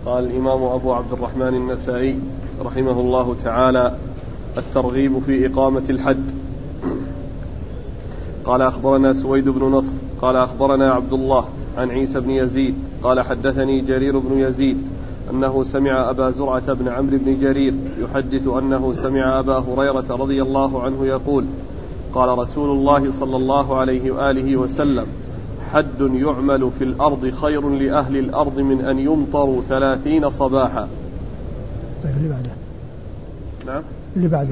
قال الإمام أبو عبد الرحمن النسائي رحمه الله تعالى: الترغيب في إقامة الحد. قال أخبرنا سويد بن نصر قال أخبرنا عبد الله عن عيسى بن يزيد قال حدثني جرير بن يزيد أنه سمع أبا زرعة بن عمرو بن جرير يحدث أنه سمع أبا هريرة رضي الله عنه يقول: قال رسول الله صلى الله عليه وآله وسلم: حد يعمل في الأرض خير لأهل الأرض من أن يمطروا 30 صباحا. طيب اللي بعده. نعم اللي بعده.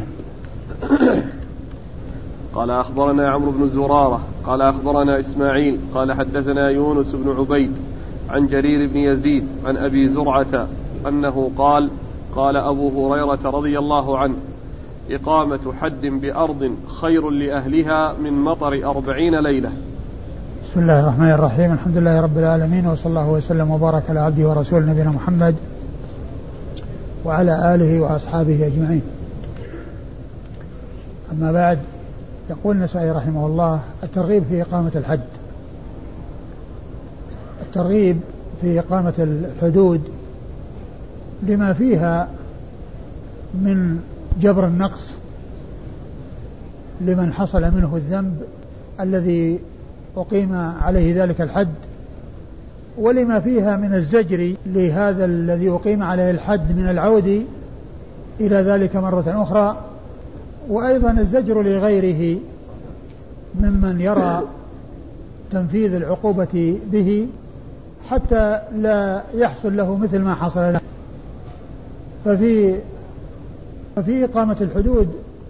قال أخبرنا عمرو بن زرارة قال أخبرنا إسماعيل قال حدثنا يونس بن عبيد عن جرير بن يزيد عن أبي زرعة أنه قال: قال أبو هريرة رضي الله عنه: إقامة حد بأرض خير لأهلها من مطر 40 ليلة. بسم الله الرحمن الرحيم. الحمد لله رب العالمين، وصلى الله وسلم وبارك على عبده ورسوله نبينا محمد وعلى آله وأصحابه أجمعين. أما بعد، يقول النسائي رحمه الله: الترغيب في إقامة الحد. الترغيب في إقامة الحدود لما فيها من جبر النقص لمن حصل منه الذنب الذي أقيم عليه ذلك الحد، ولما فيها من الزجر لهذا الذي أقيم عليه الحد من العود إلى ذلك مرة أخرى، وأيضا الزجر لغيره ممن يرى تنفيذ العقوبة به حتى لا يحصل له مثل ما حصل له. ففي إقامة الحدود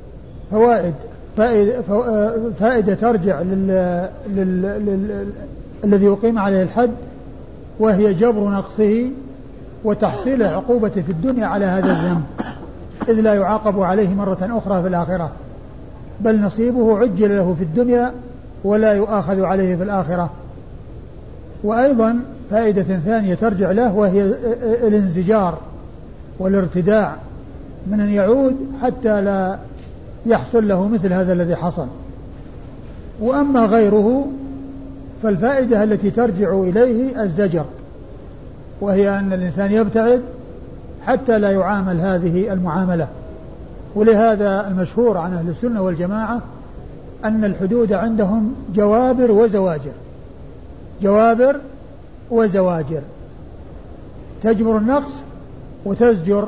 فائدة ترجع الذي يقيم عليه الحد، وهي جبر نقصه وتحصيل عقوبته في الدنيا على هذا الذنب، إذ لا يعاقب عليه مرة أخرى في الآخرة، بل نصيبه عجل له في الدنيا ولا يؤاخذ عليه في الآخرة. وأيضا فائدة ثانية ترجع له، وهي الانزجار والارتداع من أن يعود حتى لا يحصل له مثل هذا الذي حصل. وأما غيره فالفائدة التي ترجع إليه الزجر، وهي أن الإنسان يبتعد حتى لا يعامل هذه المعاملة. ولهذا المشهور عن أهل السنة والجماعة أن الحدود عندهم جوابر وزواجر، جوابر وزواجر، تجبر النقص وتزجر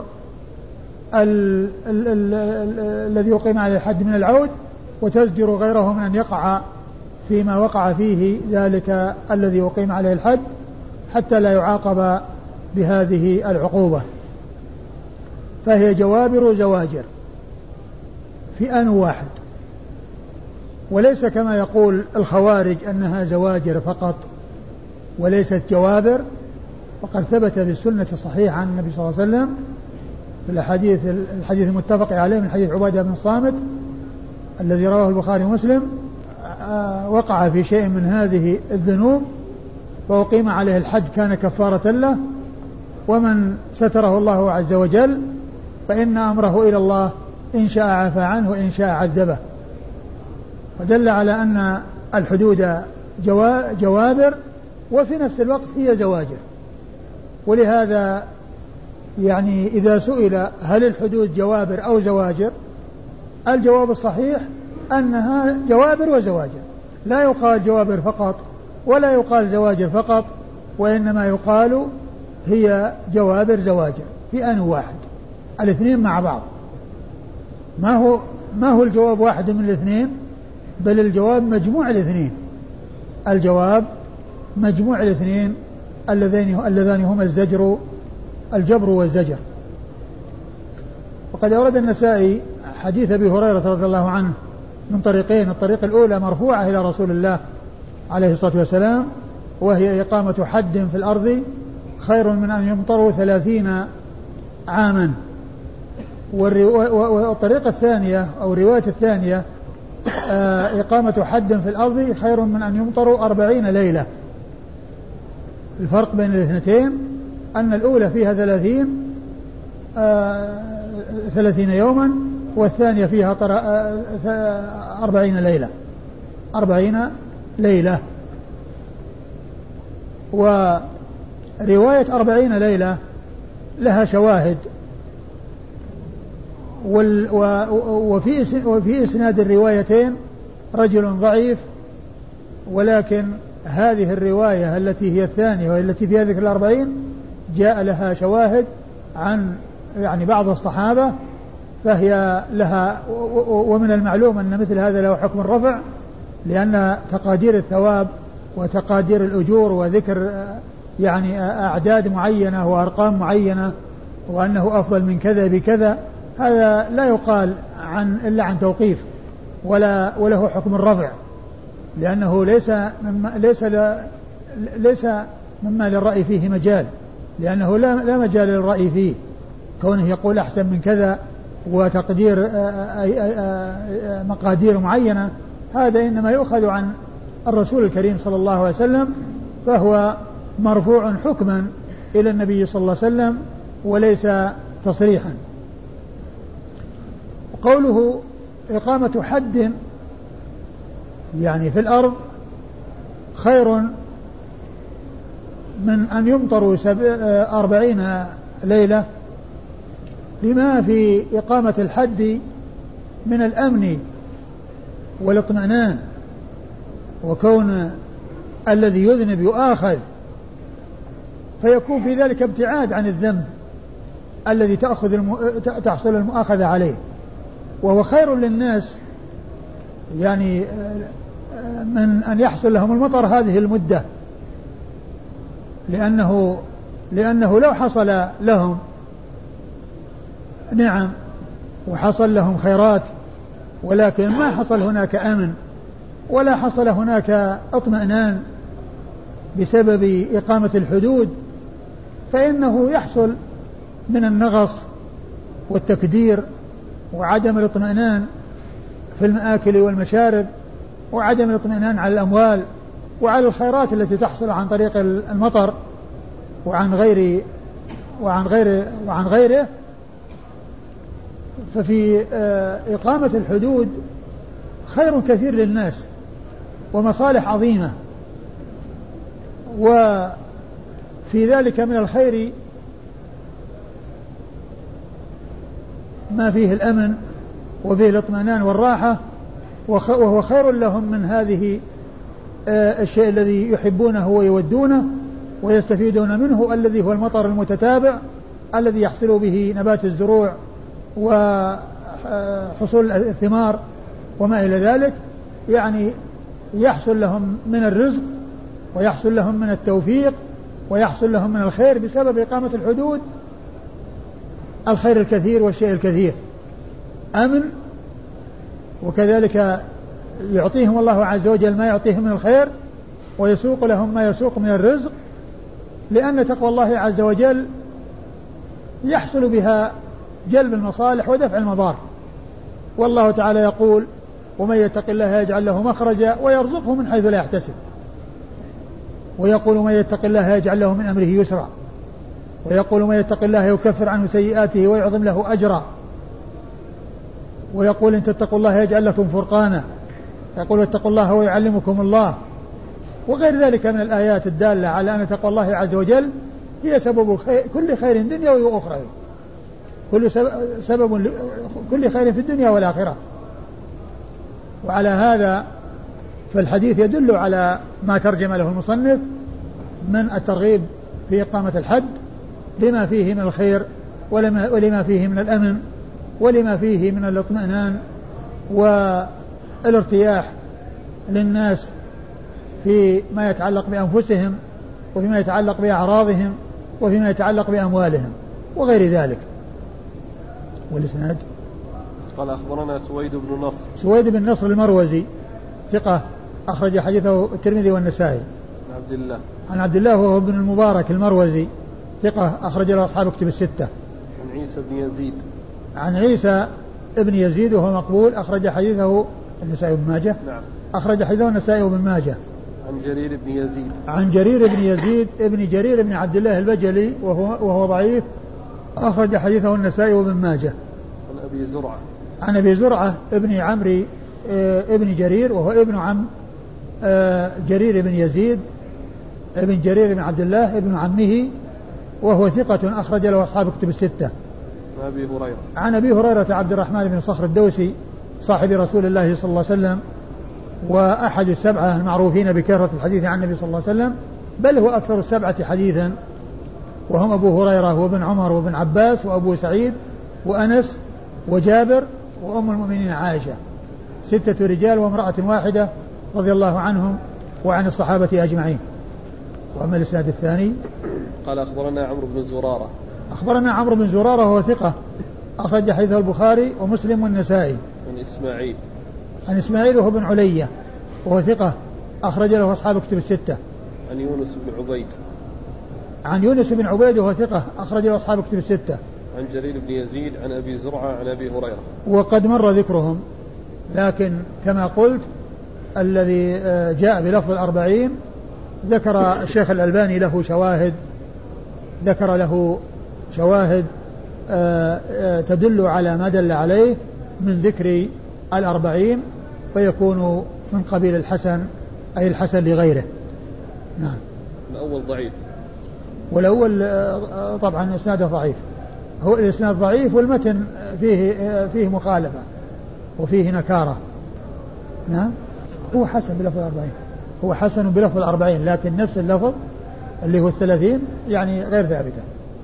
الذي يقيم على الحد من العود، وتزجر غيره من أن يقع فيما وقع فيه ذلك الذي يقيم عليه الحد حتى لا يعاقب بهذه العقوبة. فهي جوابر وزواجر في آن واحد، وليس كما يقول الخوارج أنها زواجر فقط وليست جوابر. وقد ثبت بالسنة الصحيحة عن النبي صلى الله عليه وسلم في الحديث المتفق عليه من حديث عبادة بن الصامت الذي رواه البخاري ومسلم: وقع في شيء من هذه الذنوب وأقيم عليه الحد كان كفارة له، ومن ستره الله عز وجل فإن أمره إلى الله، إن شاء عفى عنه وإن شاء عذبه. ودل على أن الحدود جوابر وفي نفس الوقت هي زواجر. ولهذا يعني إذا سئل هل الحدود جوابر أو زواجر، الجواب الصحيح أنها جوابر وزواجر، لا يقال جوابر فقط ولا يقال زواجر فقط، وإنما يقال هي جوابر زواجر في آن واحد، الاثنين مع بعض. ما هو الجواب واحد من الاثنين، بل الجواب مجموع الاثنين، الجواب مجموع الاثنين اللذان هما الجبر والزجر. وقد أورد النسائي حديث أبي هريرة رضي الله عنه من طريقين: الطريق الأولى مرفوعة إلى رسول الله عليه الصلاة والسلام، وهي إقامة حد في الأرض خير من أن يمطروا 30 عاما. والطريقة الثانية أو الرواية الثانية: إقامة حد في الأرض خير من أن يمطروا 40 ليلة. الفرق بين الاثنتين أن الأولى فيها 30 يوما، والثانية فيها 40 ليلة 40 ليلة. ورواية 40 ليلة لها شواهد. وفي إسناد الروايتين رجل ضعيف، ولكن هذه الرواية التي هي الثانية والتي فيها ذكر 40 جاء لها شواهد عن يعني بعض الصحابة، فهي لها. ومن المعلوم أن مثل هذا له حكم الرفع، لأن تقادير الثواب وتقادير الأجور وذكر يعني أعداد معينة وأرقام معينة وأنه أفضل من كذا بكذا، هذا لا يقال إلا عن توقيف وله حكم الرفع، لأنه ليس مما للرأي فيه مجال، لأنه لا مجال للرأي فيه، كونه يقول أحسن من كذا وتقدير مقادير معينة، هذا إنما يؤخذ عن الرسول الكريم صلى الله عليه وسلم، فهو مرفوع حكما إلى النبي صلى الله عليه وسلم وليس تصريحا. قوله إقامة حد يعني في الأرض خير من أن يمطروا 40 ليلة، لما في إقامة الحد من الأمن والاطمئنان، وكون الذي يذنب يؤاخذ، فيكون في ذلك ابتعاد عن الذنب الذي تحصل المؤاخذة عليه، وهو خير للناس يعني من أن يحصل لهم المطر هذه المدة، لأنه لو حصل لهم نعم وحصل لهم خيرات، ولكن ما حصل هناك أمن ولا حصل هناك اطمئنان بسبب إقامة الحدود، فإنه يحصل من النغص والتكدير وعدم الاطمئنان في المآكل والمشارب، وعدم الاطمئنان على الأموال وعلى الخيرات التي تحصل عن طريق المطر وعن غيره. ففي إقامة الحدود خير كثير للناس ومصالح عظيمة، وفي ذلك من الخير ما فيه الأمن وفيه الاطمئنان والراحة، وهو خير لهم من هذه الشيء الذي يحبونه ويودونه ويستفيدون منه، الذي هو المطر المتتابع الذي يحصل به نبات الزروع وحصول الثمار وما إلى ذلك، يعني يحصل لهم من الرزق ويحصل لهم من التوفيق ويحصل لهم من الخير بسبب إقامة الحدود، الخير الكثير والشيء الكثير، أمن، وكذلك يعطيهم الله عز وجل ما يعطيهم من الخير ويسوق لهم ما يسوق من الرزق، لأن تقوى الله عز وجل يحصل بها جلب المصالح ودفع المضار. والله تعالى يقول: ومن يتق الله يجعل له مخرجا ويرزقه من حيث لا يحتسب، ويقول: من يتق الله يجعل له من أمره يسرا، ويقول: من يتق الله يكفر عنه سيئاته ويعظم له أجرا، ويقول: إن تتقوا الله يجعل لكم فرقانا، يقول: واتقوا الله ويعلمكم الله، وغير ذلك من الآيات الدالة على أن تقوى الله عز وجل هي سبب كل خير دنيوي وأخرى، سبب كل خير في الدنيا والآخرة. وعلى هذا فالحديث يدل على ما ترجم له المصنف من الترغيب في إقامة الحد، لما فيه من الخير ولما فيه من الأمن ولما فيه من الاطمئنان والارتياح للناس فيما يتعلق بأنفسهم وفيما يتعلق بأعراضهم وفيما يتعلق بأموالهم وغير ذلك. والإسناد قال: أخبرنا سويد بن نصر المروزي ثقة، أخرج حديثه الترمذي والنسائي. عن عبد الله وهو ابن المبارك المروزي ثقة، أخرج له أصحاب كتب الستة. عن عيسى ابن يزيد وهو مقبول، أخرج حديثه النسائي وابن ماجه. نعم. أخرج حديثه النسائي وابن ماجه. عن جرير بن يزيد ابن جرير بن عبد الله البجلي وهو ضعيف، أخرج حديثه النسائي وابن ماجه. عن أبي زرعة ابن عمري ابن جرير وهو ابن عم جرير بن يزيد ابن جرير بن عبد الله ابن عمه وهو ثقة أخرج له أصحاب كتب الستة. عن أبي هريرة عبد الرحمن بن صخر الدوسي صاحب رسول الله صلى الله عليه وسلم وأحد السبعة المعروفين بكثرة الحديث عن النبي صلى الله عليه وسلم، بل هو أكثر السبعة حديثا، وهم أبو هريرة وابن عمر وابن عباس وأبو سعيد وأنس وجابر وأم المؤمنين عائشة، 6 رجال وامرأة واحدة رضي الله عنهم وعن الصحابة أجمعين. وأما الإسناد الثاني قال أخبرنا عمرو بن زرارة. أخبرنا عمرو بن زرارة وهو ثقة أخرج حديثه البخاري ومسلم والنسائي. عن إسماعيل وهو بن علية وهو ثقة أخرج له أصحاب كتب الستة. عن يونس بن عبيد وهو ثقة أخرج له أصحاب كتب الستة. عن جرير بن يزيد عن أبي زرعة عن أبي هريرة. وقد مر ذكرهم، لكن كما قلت الذي جاء بلفظ 40 ذكر الشيخ الألباني له شواهد، ذكر له شواهد تدل على ما دل عليه من ذكر 40، فيكون من قبيل الحسن، أي الحسن لغيره. نعم. الأول ضعيف، والأول طبعا إسناده ضعيف، هو الإسناد ضعيف والمتن فيه مخالفة وفيه نكارة. نعم. هو حسن بلفظ 40، هو حسن بلفظ 40، لكن نفس اللفظ اللي هو 30 يعني غير ثابتة.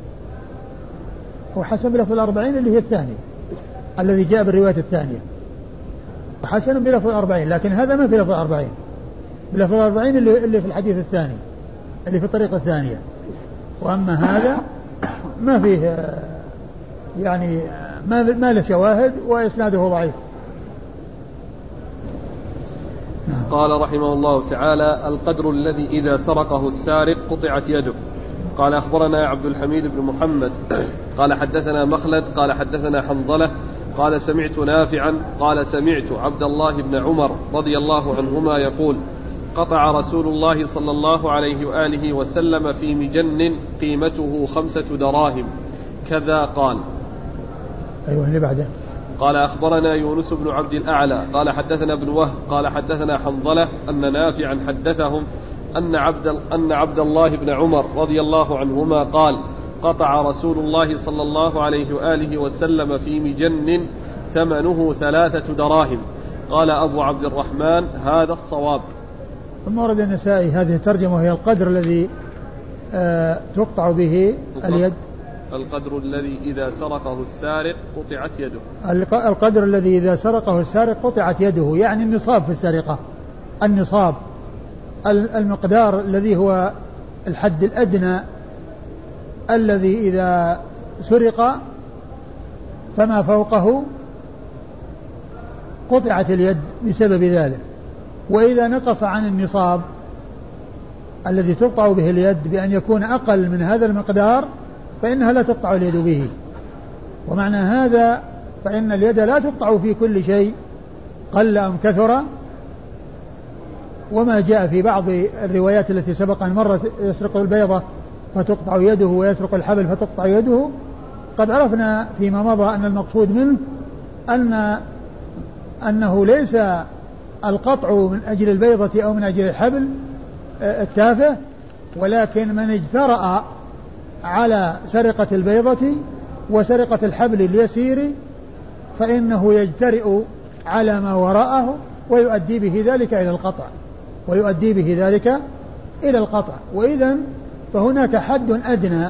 هو حسن بلفظ 40 اللي هي الثاني الذي جاء بالرواية الثانية، حسن بلفظ 40، لكن هذا ما في لفظ 40. بلفظ 40 اللي في الحديث الثاني اللي في الطريقة الثانية، وأما هذا ما فيه يعني ما له شواهد وإسناده ضعيف. قال رحمه الله تعالى: القدر الذي إذا سرقه السارق قطعت يده. قال أخبرنا عبد الحميد بن محمد قال حدثنا مخلد قال حدثنا حنظلة قال سمعت نافعا قال سمعت عبد الله بن عمر رضي الله عنهما يقول: قطع رسول الله صلى الله عليه وآله وسلم في مجن قيمته 5 دراهم كذا قال. أيوة اللي بعده. قال أخبرنا يونس بن عبد الأعلى قال حدثنا ابن وهب قال حدثنا حنظلة أن نافعا حدثهم أن عبد الله بن عمر رضي الله عنهما قال: قطع رسول الله صلى الله عليه وآله وسلم في مجن ثمنه 3 دراهم. قال أبو عبد الرحمن: هذا الصواب. ثم ورد النسائي هذه الترجمة وهي القدر الذي تقطع به اليد. القدر الذي إذا سرقه السارق قطعت يده. القدر الذي إذا سرقه السارق قطعت يده، يعني النصاب في السرقة، النصاب المقدار الذي هو الحد الأدنى الذي إذا سرق فما فوقه قطعت اليد بسبب ذلك. وإذا نقص عن النصاب الذي تقطع به اليد بأن يكون أقل من هذا المقدار فإنها لا تقطع اليد به. ومعنى هذا فإن اليد لا تقطع في كل شيء قل أم كثر، وما جاء في بعض الروايات التي سبق أن مرت يسرق البيضة فتقطع يده ويسرق الحبل فتقطع يده، قد عرفنا فيما مضى أن المقصود منه أنه ليس القطع من أجل البيضة أو من أجل الحبل التافه، ولكن من اجترأ على سرقة البيضة وسرقة الحبل اليسير فإنه يجترئ على ما وراءه ويؤدي به ذلك إلى القطع. وإذن فهناك حد أدنى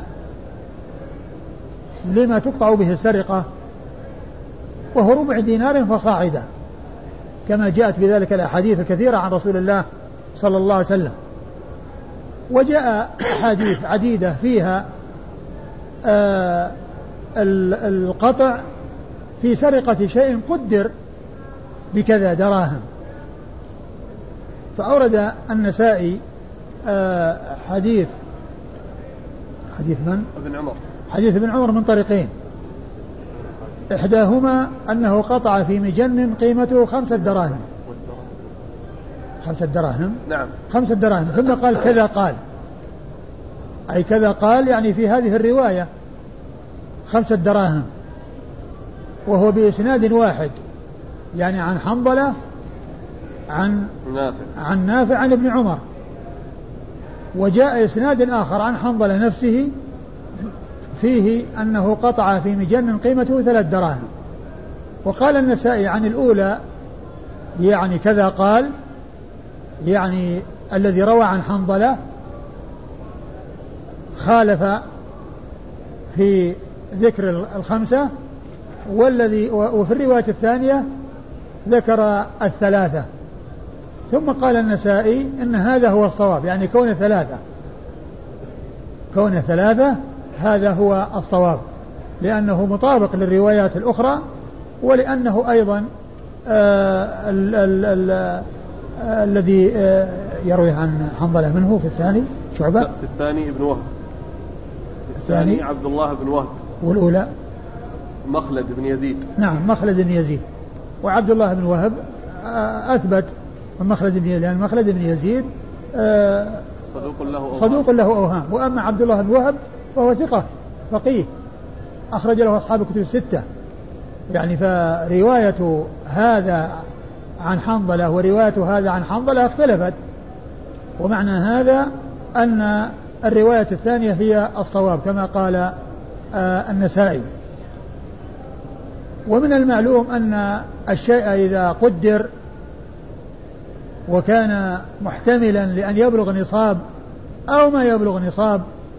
لما تقطع به السرقة وهو 4 دينار فصاعدا، كما جاءت بذلك الأحاديث الكثيرة عن رسول الله صلى الله عليه وسلم. وجاء أحاديث عديدة فيها القطع في سرقة شيء قدر بكذا دراهم. فأورد النسائي حديث من؟ حديث ابن عمر من طريقين، إحداهما أنه قطع في مجن قيمته 5 دراهم. 5 دراهم؟ نعم 5 دراهم. ثم قال كذا قال، أي كذا قال يعني في هذه الرواية 5 دراهم، وهو بإسناد واحد، يعني عن حنظلة عن نافع عن ابن عمر. وجاء إسناد آخر عن حنظلة نفسه فيه أنه قطع في مجن قيمته 3 دراهم. وقال النسائي عن الأولى يعني كذا قال، يعني الذي روى عن حنظلة خالف في ذكر 5، وفي الرواية الثانية ذكر 3. ثم قال النسائي إن هذا هو الصواب، يعني كون 3 هذا هو الصواب، لأنه مطابق للروايات الأخرى، ولأنه أيضا الذي يروي عن حنظلة منه في الثاني شعبة، في الثاني ابن وهب، الثاني عبد الله بن وهب، والأولى مخلد بن يزيد. نعم مخلد بن يزيد. وعبد الله بن وهب أثبت من مخلد بن يزيد، لأن مخلد بن يزيد صدوق له أوهام. وأما عبد الله بن وهب فهو ثقة فقيه أخرج له أصحاب الكتب 6. يعني فرواية هذا عن حنظلة ورواية هذا عن حنظلة اختلفت، ومعنى هذا أن الرواية الثانية هي الصواب كما قال النسائي. ومن المعلوم أن الشيء إذا قدر وكان محتملا لأن يبلغ نصاب أو ما يبلغ نصاب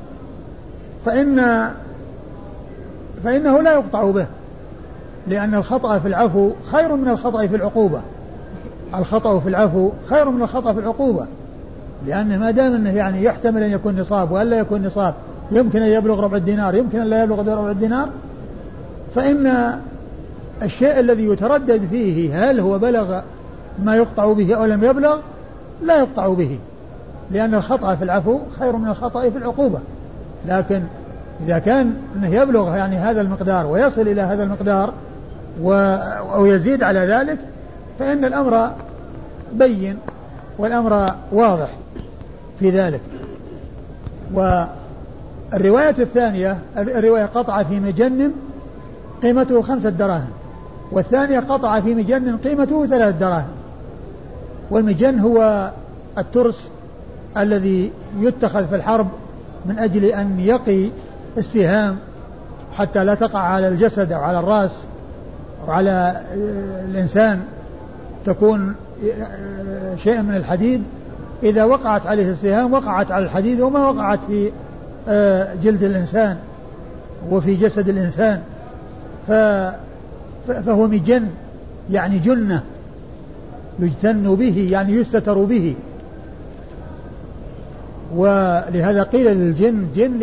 فإنه لا يقطع به، لأن الخطأ في العفو خير من الخطأ في العقوبة. الخطأ في العفو خير من الخطأ في العقوبة، لأن ما دام أنه يعني يحتمل أن يكون نصاب وألا يكون نصاب، يمكن أن يبلغ ربع الدينار، يمكن أن لا يبلغ ربع الدينار، فإن الشيء الذي يتردد فيه هل هو بلغ ما يقطع به أو لم يبلغ لا يقطع به، لأن الخطأ في العفو خير من الخطأ في العقوبة. لكن إذا كان أنه يبلغ يعني هذا المقدار ويصل إلى هذا المقدار أو يزيد على ذلك، فإن الأمر بين والأمر واضح في ذلك. والرواية الثانية الرواية قطع في مجن قيمته 5 دراهم، والثانية قطع في مجن قيمته 3 دراهم. والمجن هو الترس الذي يتخذ في الحرب من أجل أن يقي السهام حتى لا تقع على الجسد أو على الرأس أو على الإنسان، تكون شيء من الحديد، إذا وقعت عليه السهام وقعت على الحديد وما وقعت في جلد الإنسان وفي جسد الإنسان، فهو مجن يعني جنة يجتن به يعني يستتر به. ولهذا قيل للجن جن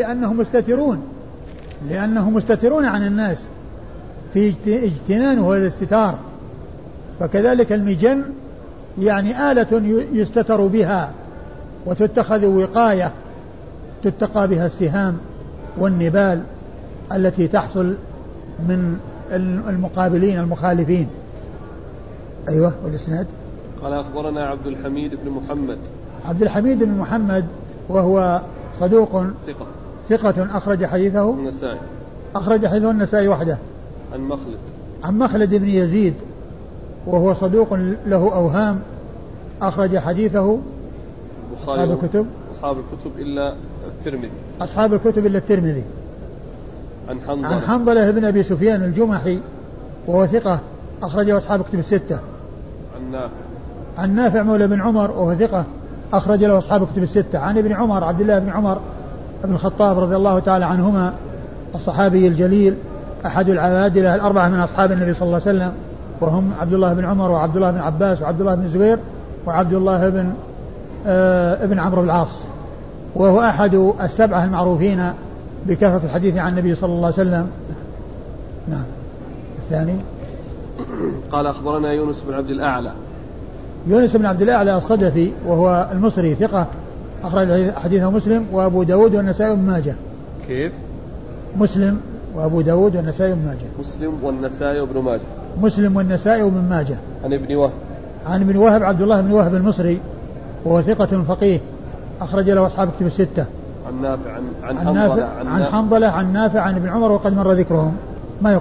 لأنهم مستترون عن الناس في اجتنانه والاستتار. فكذلك المجن يعني آلة يستتر بها وتتخذ وقاية تتقى بها السهام والنبال التي تحصل من المقابلين المخالفين. أيوة والإسناد. قال أخبرنا عبد الحميد بن محمد. عبد الحميد بن محمد وهو صدوق ثقة أخرج حديثه النسائي. أخرج حديثه النسائي وحده. عن مخلد بن يزيد وهو صدوق له أوهام أخرج حديثه أصحاب الكتب إلا الترمذي. أصحاب الكتب إلا الترمذي. عن حنظلة بن أبي سفيان الجمحي وهو ثقة أخرجه أصحاب الكتب 6. عن نافع مولى بن عمر وهو ثقة أخرج له أصحاب الكتب 6. عن ابن عمر عبد الله بن عمر بن الخطاب رضي الله تعالى عنهما الصحابي الجليل أحد العبادلة 4 من أصحاب النبي صلى الله عليه وسلم، وهم عبد الله بن عمر وعبد الله بن عباس وعبد الله بن الزبير وعبد الله بن ابن عمرو بن العاص، وهو أحد 7 المعروفين بكثرة الحديث عن النبي صلى الله عليه وسلم. نعم. الثاني قال أخبرنا يونس بن عبد الأعلى. يونس بن عبد الأعلى الصدفي وهو المصري ثقة أخرج حديثه مسلم وأبو داود والنسائي بن ماجه. كيف؟ مسلم وأبو داود والنسائي بن ماجه. مسلم والنسائي بن ماجه. مسلم والنسائي بن ماجه. عن ابن وهب عبد الله بن وهب المصري وهو ثقة فقيه أخرج له أصحاب الكتب 6. عن نافع عن حنظلة عن نافع عن ابن عمر وقد مر ذكرهم. ما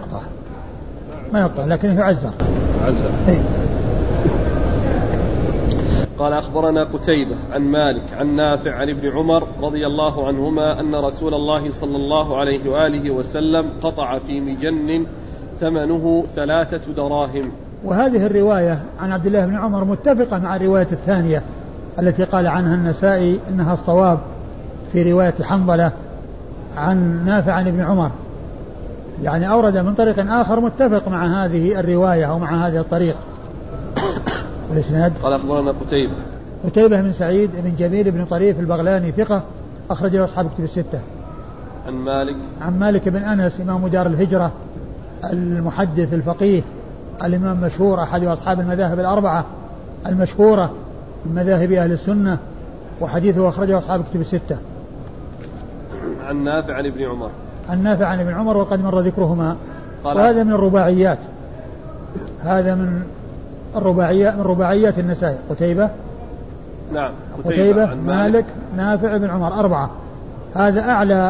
يقطع لكنه يعزر. إيه؟ قال أخبرنا قتيبة عن مالك عن نافع عن ابن عمر رضي الله عنهما أن رسول الله صلى الله عليه وآله وسلم قطع في مجن ثمنه 3 دراهم. وهذه الرواية عن عبد الله بن عمر متفقة مع الرواية الثانية التي قال عنها النسائي إنها الصواب في رواية حنظلة عن نافع عن ابن عمر، يعني أورد من طريق آخر متفق مع هذه الرواية أو مع هذا الطريق. والإسناد قال أخبرنا قتيبة بن سعيد بن جميل بن طريف البغلاني ثقة أخرج له أصحاب كتب الستة. عن مالك بن أنس إمام دار الهجرة المحدث الفقيه الإمام مشهور أحد أصحاب المذاهب الأربعة المشهورة من مذاهب أهل السنة، وحديثه أخرجه أصحاب كتب الستة. عن نافع عن ابن عمر. عن نافع عن ابن عمر وقد مر ذكرهما. وهذا من الرباعيات، هذا من رباعيات النسائي. قتيبة نعم قتيبة مالك نافع بن عمر 4. هذا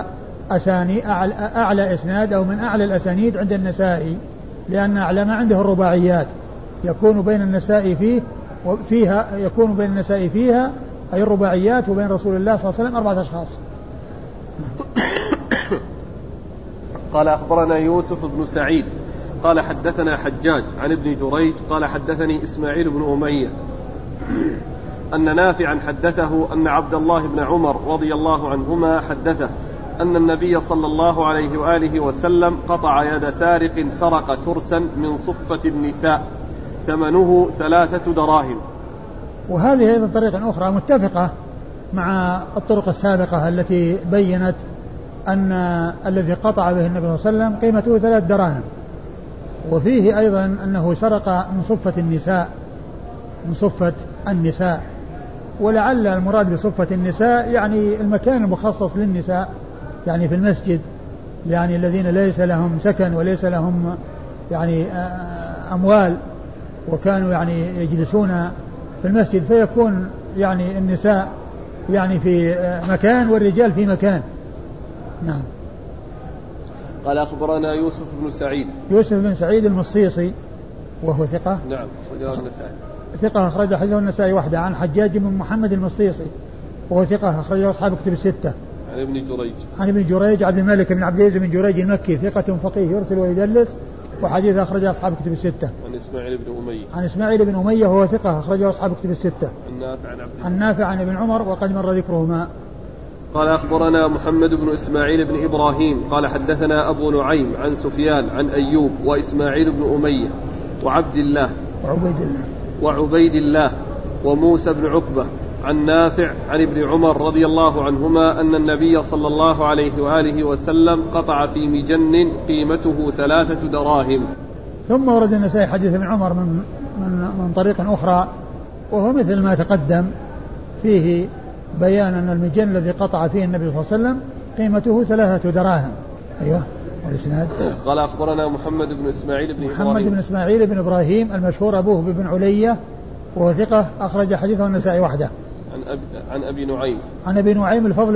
أعلى إسناد أو من أعلى الأسانيد عند النسائي، لأن أعلى ما عنده الرباعيات يكون بين النسائي يكون بين النسائي فيها أي الرباعيات وبين رسول الله صلى الله عليه وسلم 4 أشخاص. قال أخبرنا يوسف بن سعيد قال حدثنا حجاج عن ابن جريج قال حدثني إسماعيل بن أمية أن نافعا حدثه أن عبد الله بن عمر رضي الله عنهما حدثه أن النبي صلى الله عليه وآله وسلم قطع يد سارق سرق ترسا من صفة النساء ثمنه 3 دراهم. وهذه أيضا طريقة أخرى متفقة مع الطرق السابقة التي بينت أن الذي قطع به النبي صلى الله عليه وسلم قيمته 3 دراهم. وفيه أيضا أنه سرق من صفة النساء، ولعل المراد بصفة النساء يعني المكان المخصص للنساء، يعني في المسجد، يعني الذين ليس لهم سكن وليس لهم يعني أموال وكانوا يعني يجلسون في المسجد، فيكون يعني النساء يعني في مكان والرجال في مكان. نعم. قال أخبرنا يوسف بن سعيد المصيصي وهو ثقة. نعم ثقة أخرج حديثه النسائي وحده. عن حجاج بن محمد المصيصي وهو ثقة أخرجه أصحاب كتب الستة. عن ابن جريج عبد الملك بن عبد العزيز بن جريج المكي ثقة فقيه يرسل ويدلس وحديث أخرجه أصحاب كتب الستة. عن إسماعيل بن أمية وهو ثقة أخرجه أصحاب كتب الستة. عن نافع عن ابن عمر وقد مر ذكرهما. قال أخبرنا محمد بن إسماعيل بن إبراهيم قال حدثنا أبو نعيم عن سفيان عن أيوب وإسماعيل بن أمية وعبيد الله وموسى بن عقبة عن نافع عن ابن عمر رضي الله عنهما أن النبي صلى الله عليه وآله وسلم قطع في مجن قيمته 3 دراهم. ثم ورد النسائي حديث ابن عمر من طريق أخرى وهو مثل ما تقدم، فيه بيان أن المجن الذي قطع فيه النبي صلى الله عليه وسلم قيمته 3 دراهم. أيوة. والإسناد قال أخبرنا محمد بن إسماعيل بن إبراهيم المشهور أبوه بن علية وهو ثقة أخرج حديثه النسائي وحده. عن أبي نعيم الفضل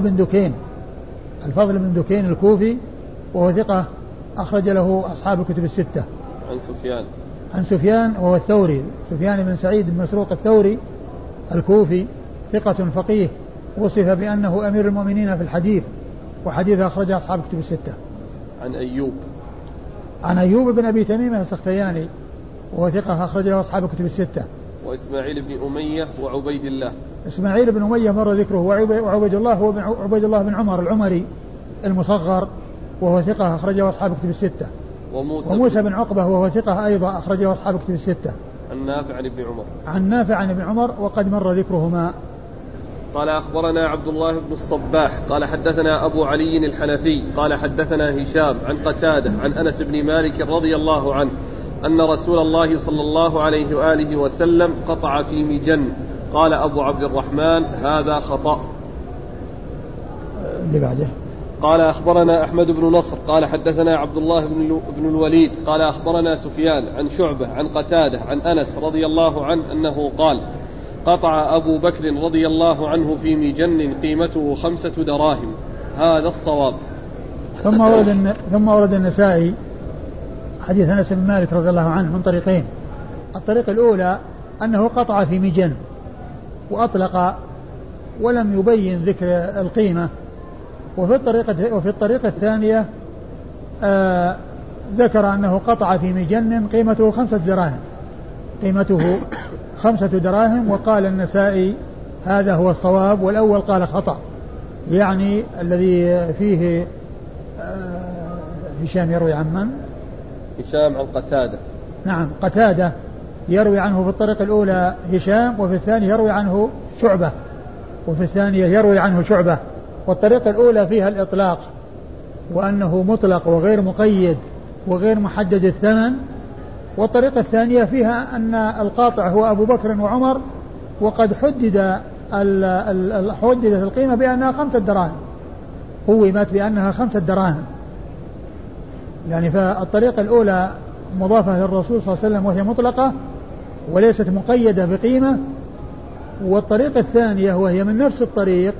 بن دكين الكوفي وهو ثقة أخرج له أصحاب الكتب الستة. عن سفيان وهو الثوري، سفيان بن سعيد بن مسروق الثوري الكوفي ثقة فقيه وصف بأنه أمير المؤمنين في الحديث وحديث أخرج أصحاب الكتب الستة. عن أيوب بن أبي تميمة السختياني وهو ثقة أخرج له أصحاب الكتب الستة. وإسماعيل بن أمية وعبيد الله. إسماعيل بن أمية مر ذكره، وعبيد الله هو عبيد الله بن عمر العمري المصغر وهو ثقة أخرجه أصحاب الكتب الستة. وموسى بن عقبة وهو ثقة أيضا أخرجه أصحاب الكتب الستة. عن نافع عن ابن عمر وقد مر ذكرهما. قال أخبرنا عبد الله بن الصباح قال حدثنا أبو علي الحنفي قال حدثنا هشام عن قتادة عن أنس بن مالك رضي الله عنه أن رسول الله صلى الله عليه وآله وسلم قطع في مجن. قال أبو عبد الرحمن هذا خطأ. اللي بعده قال أخبرنا أحمد بن نصر قال حدثنا عبد الله بن الوليد قال أخبرنا سفيان عن شعبة عن قتادة عن أنس رضي الله عنه أنه قال قطع أبو بكر رضي الله عنه في مجن قيمته 5 دراهم. هذا الصواب. ثم ورد النسائي حديث أنس بن مالك رضي الله عنه من طريقين. الطريق الأولى أنه قطع في مجن، وأطلق ولم يبين ذكر القيمة. وفي الطريقة الثانية ذكر أنه قطع في مجن قيمته 5 دراهم، قيمته 5 دراهم، وقال النسائي هذا هو الصواب، والأول قال خطأ، يعني الذي فيه هشام يروي عن من؟ هشام عن قتادة. نعم قتادة يروي عنه في الطريقة الأولى هشام، وفي الثانية يروي عنه شعبة، والطريقة الأولى فيها الإطلاق وأنه مطلق وغير مقيد وغير محدد الثمن، والطريقة الثانية فيها أن القاطع هو أبو بكر وعمر، وقد حددت القيمة بأنها 5 دراهم، قومت بأنها 5 دراهم. يعني فالطريقة الأولى مضافة للرسول صلى الله عليه وسلم وهي مطلقة وليست مقيدة بقيمة، والطريقة الثانية وهي من نفس الطريق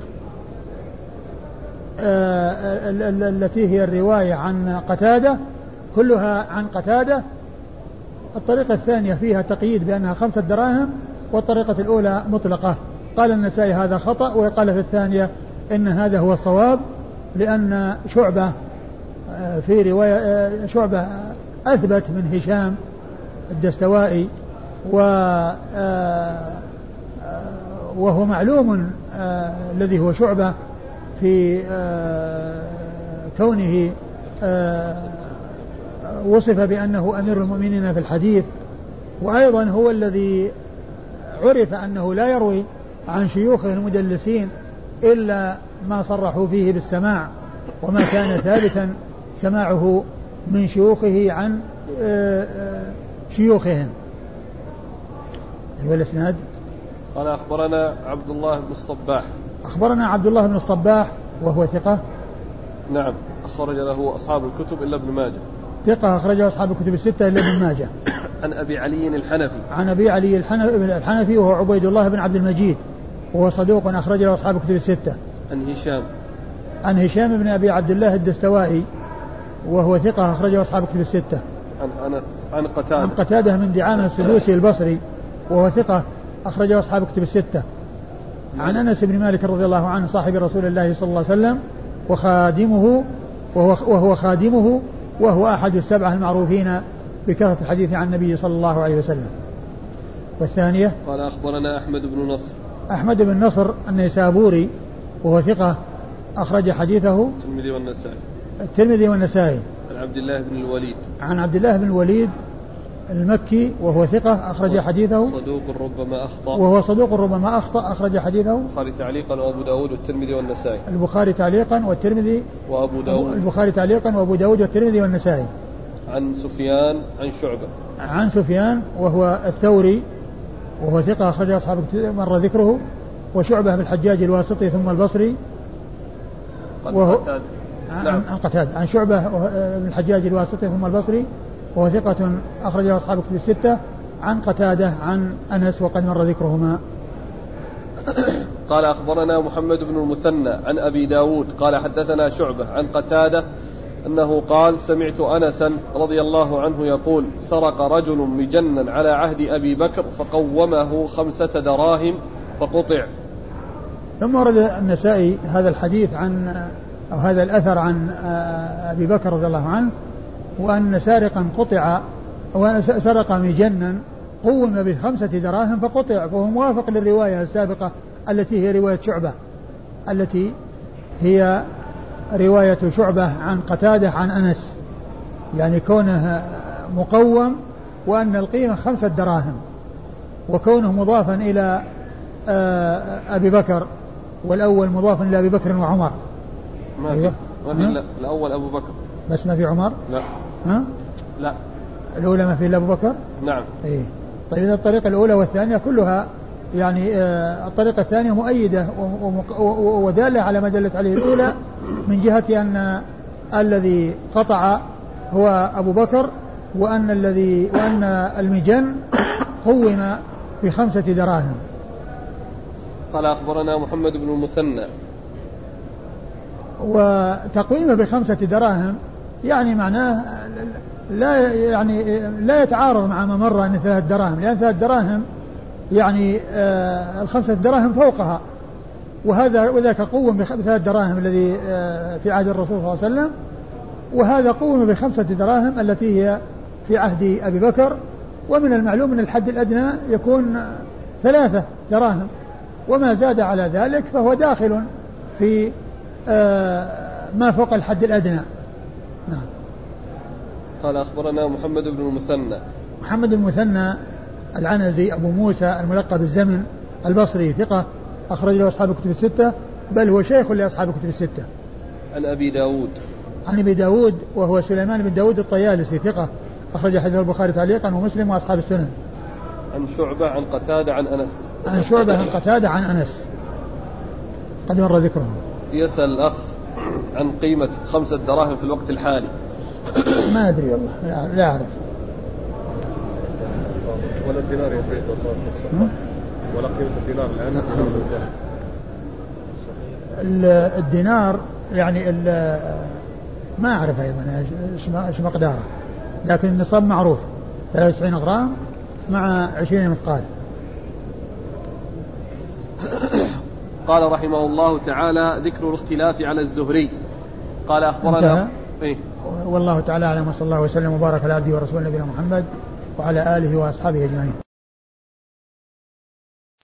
التي هي الرواية عن قتادة، كلها عن قتادة. الطريقة الثانية فيها تقييد بأنها 5 دراهم، والطريقة الأولى مطلقة. قال النسائي هذا خطأ، وقال في الثانية إن هذا هو الصواب، لأن شعبة في رواية شعبة أثبت من هشام الدستوائي، وهو معلوم الذي هو شعبة في كونه وصف بأنه أمير المؤمنين في الحديث، وأيضا هو الذي عرف أنه لا يروي عن شيوخه المدلسين إلا ما صرحوا فيه بالسماع، وما كان ثابتا سماعه من شيوخه عن شيوخهم. أيها الإسناد. قال أخبرنا عبد الله بن الصباح. أخبرنا عبد الله بن الصباح وهو ثقة. نعم أخرج له أصحاب الكتب إلا ابن ماجه. ثقة أخرجه أصحاب الكتب الستة إلا ابن ماجه. عن أبي علي الحنفي. عن أبي علي الحنفي وهو عبيد الله بن عبد المجيد، وهو صدوق أخرج له أصحاب الكتب الستة. عن هشام بن أبي عبد الله الدستوائي وهو ثقة أخرجه أصحاب الكتب الستة. عن قتادة من دعامة السدوسي البصري وهو ثقة أخرجه أصحاب الكتب الستة. عن أنس بن مالك رضي الله عنه صاحب رسول الله صلى الله عليه وسلم وهو خادمه، وهو أحد السبعة المعروفين بكثرة الحديث عن النبي صلى الله عليه وسلم. والثانية قال أخبرنا أحمد بن نصر النيسابوري وهو ثقة أخرج حديثه الترمذي والنسائي. عن عبد الله بن الوليد المكي وهو ثقة أخرج حديثه. صدوق ربما أخطأ أخرج حديثه البخاري تعليقا وأبو داود والترمذي والنسائي. البخاري تعليقا وأبو داود والترمذي والنسائي. عن سفيان وهو الثوري وهو ثقة أخرج أصحاب مر ذكره. وشعبة بالحجاج الواسطي ثم البصري. وهو عن قتادة. عن شعبة بن الحجاج الواسطي ثم البصري وهو ثقة أخرجه أصحاب الكتب الستة. عن قتادة عن أنس وقد مر ذكرهما. قال أخبرنا محمد بن المثنى عن أبي داود قال حدثنا شعبة عن قتادة أنه قال سمعت أنسا رضي الله عنه يقول سرق رجل مجنا على عهد أبي بكر فقومه 5 دراهم فقطع. ثم ورد النسائي هذا الحديث أو هذا الأثر عن أبي بكر رضي الله عنه، وأن سارقا قطع وسرق مجنا قوم ب5 دراهم فقطع، فهو موافق للرواية السابقة التي هي رواية شعبة، التي هي رواية شعبة عن قتادة عن أنس، يعني كونه مقوم وأن القيمة 5 دراهم، وكونه مضافا إلى أبي بكر، والأول مضاف إلى أبي بكر وعمر. ما في الأول أبو بكر بس ما في عمر. لا الأولى ما في إلا أبو بكر. نعم. إيه. طيب إذا الطريقة الأولى والثانية كلها يعني الطريقة الثانية مؤيدة ودالة على ما دلت عليه الأولى، من جهة أن الذي قطع هو أبو بكر، وأن المجن قوم ب5 دراهم. قال أخبرنا محمد بن المثنى. وتقويمه ب5 دراهم يعني معناه لا يتعارض مع ما مر أن 3 دراهم، لأن 3 دراهم يعني 5 دراهم فوقها، وذاك قوم ب3 دراهم الذي في عهد الرسول صلى الله عليه وسلم، وهذا قوم ب5 دراهم التي هي في عهد أبي بكر. ومن المعلوم أن الحد الأدنى يكون 3 دراهم، وما زاد على ذلك فهو داخل في ما فوق الحد الأدنى. نعم. قال أخبرنا محمد بن المثنى. محمد المثنى العنزي أبو موسى الملقب بالزمن البصري ثقة أخرج له أصحاب الكتب الستة، بل هو شيخ لأصحاب الكتب الستة. عن أبي داود. عن أبي داود وهو سليمان بن داود الطيالسي ثقة أخرج حديث البخاري تعليقا ومسلم وأصحاب السنن. عن شعبة عن قتادة عن أنس. عن شعبة عن قتادة عن أنس قد مر ذكره. يسأل الأخ عن قيمة 5 دراهم في الوقت الحالي. ما أدري والله لا أعرف. ولا الدينار يا سيد الله. ولا قيمة الدينار الآن. الدينار يعني ما أعرف أيضا إيش مقداره، لكن النصاب معروف 93 غرام مع 20 مثقال. قال رحمه الله تعالى: ذكر الاختلاف على الزهري. قال أخبرنا والله تعالى أعلم، وصلى الله وسلم وبارك على عبده ورسوله نبينا محمد وعلى آله وأصحابه أجمعين.